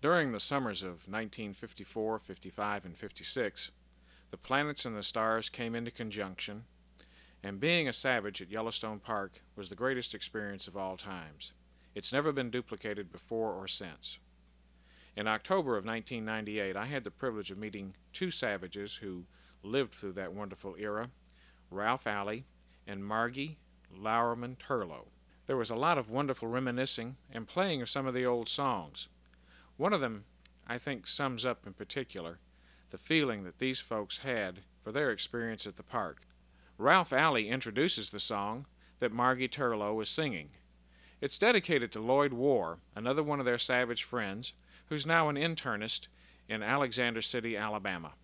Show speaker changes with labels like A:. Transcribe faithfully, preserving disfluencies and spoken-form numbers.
A: During the summers of nineteen fifty-four, fifty-five, and fifty-six, the planets and the stars came into conjunction, and being a savage at Yellowstone Park was the greatest experience of all times. It's never been duplicated before or since. In October of nineteen ninety-eight, I had the privilege of meeting two savages who lived through that wonderful era, Ralph Alley and Margie Lowerman Turlow. There was a lot of wonderful reminiscing and playing of some of the old songs. One of them, I think, sums up in particular the feeling that these folks had for their experience at the park. Ralph Alley introduces the song that Margie Turlow is singing. It's dedicated to Lloyd War, another one of their savage friends, who's now an internist in Alexander City, Alabama.